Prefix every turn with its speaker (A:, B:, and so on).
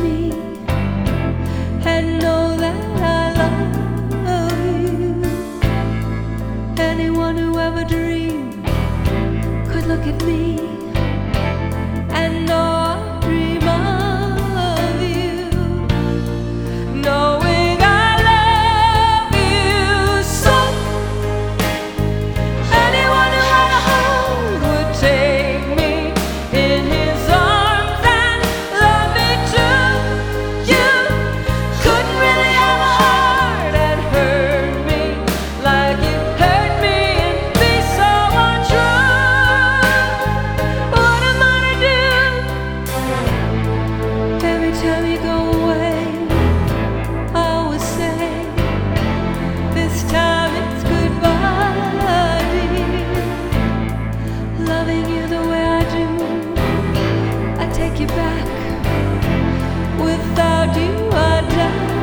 A: me and know that I love you. Anyone who ever dreamed could look at me and know I dream of you, knowing I love you so. Anyone who had a heart would take me in his arms and love me too. You couldn't really have a heart and hurt me like you hurt me and be so untrue. What am I to do? Every time you go away, I always say, this time it's goodbye, dear. Loving you the way I do, I take you back. Without you, I die.